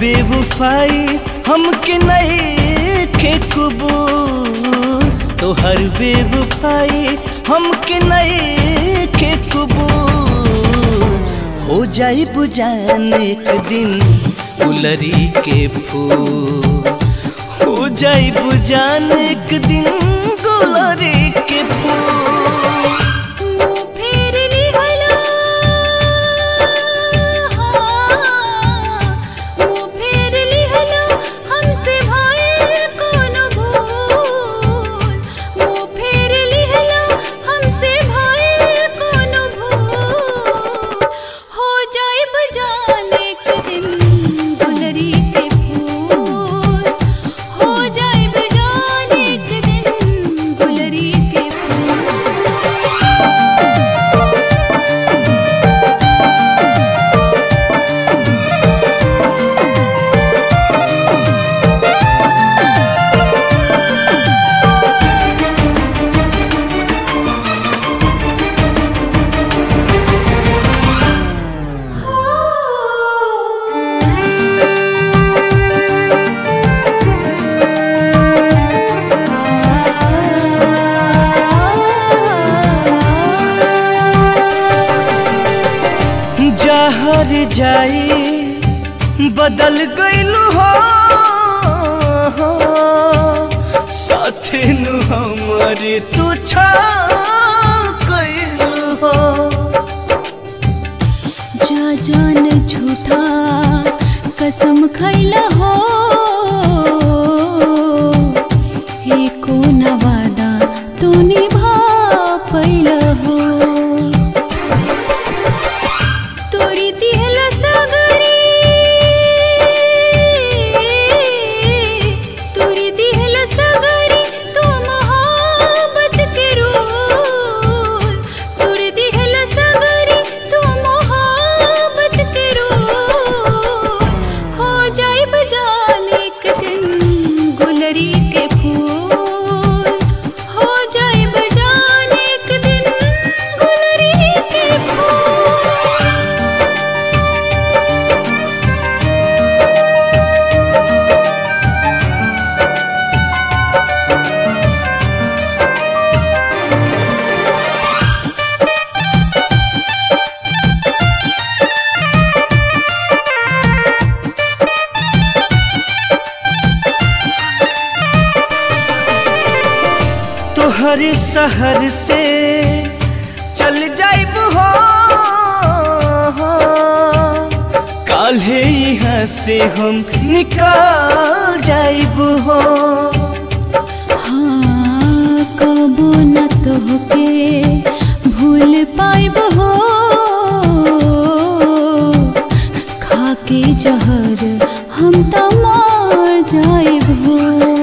बेवफाई हमके नइखे कबूल, तोहर बेवफाई हमके नइखे कबूल। हो जाई बुझान एक दिन गुलरी के फूल, हो जाई बुझान एक दिन गुलरी के फूल। जहर जाई बदल गइलू हो, साथे नु हमरे तू छा गइलू हो। जा जान झूठा कसम खैला हो, एको न वादा तू निभा पैला हो। तोहर शहर से चल जाइब हो, काल्हे यहाँ से हम निकाल जाइब हो। हाँ कबो न तोहके भूल पाइब हो, खाके जहर हम त मर जाइब हो।